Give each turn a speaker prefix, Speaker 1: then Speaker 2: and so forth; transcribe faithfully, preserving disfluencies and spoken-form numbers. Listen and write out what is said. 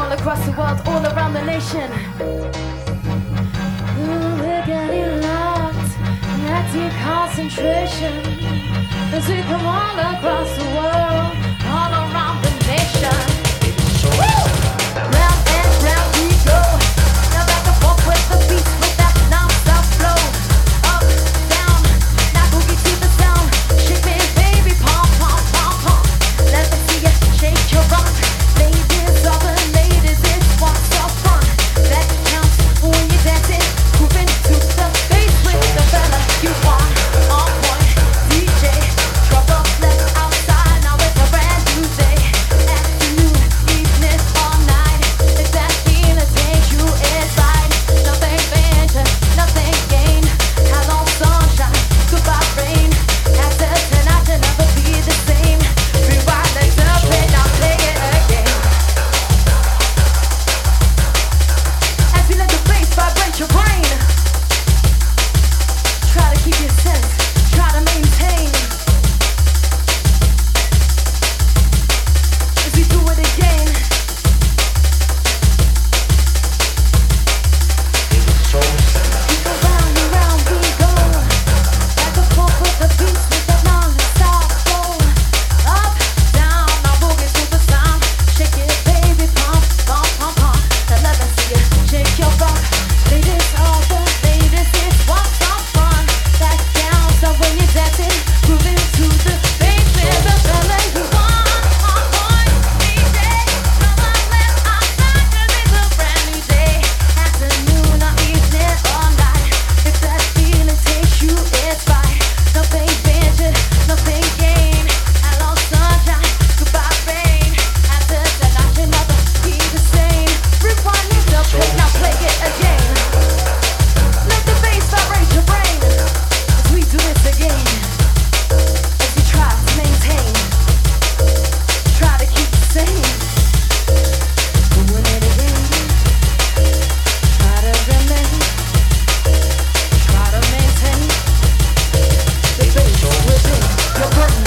Speaker 1: all across the world, all around the nation. Ooh, we're getting locked at deep concentration as we come all across the world, all around the nation. Woo! Round and round we go. Now back and forth with the beats, with that non-stop flow. Up, down, now boogie to the sound. Shake me, baby, pump, pump, pump, pump. Let me see you shake your rump. Ladies, all the ladies, it's what's so fun. That counts when you're dancing, moving to the bass with the fella you want. On point, D J, drop up left outside. Now it's a brand new day. Afternoon, evening, all night. If that feeling takes you inside, nothing venture, nothing gain. Hello sunshine, goodbye rain. After tonight, you'll never be the same. Rewind the dub and I'll play it again. As we let the bass vibrate your brain, try to keep your sense, try to maintain. As we do it again. We go round and round we go. Back and forth with the beats, with that non-stop flow. Up, down, now boogie to the sound. Shake it, baby, pump, pump, pump, pump. Now let me see you shake your bump. Ladies, all the ladies, it's what's so fun. That down, so when you're dancing, grooving to the bass with the fella you want. On point, D J, come on, let's outside, 'cause it's a brand new day. Afternoon or evening or night. If that feeling takes you, it's fine. Nothing ventured, nothing gained. Hello sunshine, goodbye rain. After tonight, you'll never be the same. Rewind it up and now play it again. Let the bass vibrate your brain as we do this again. As we try to maintain, try to keep the same. Doing it again. Try to remain, try to maintain the bass within your brain.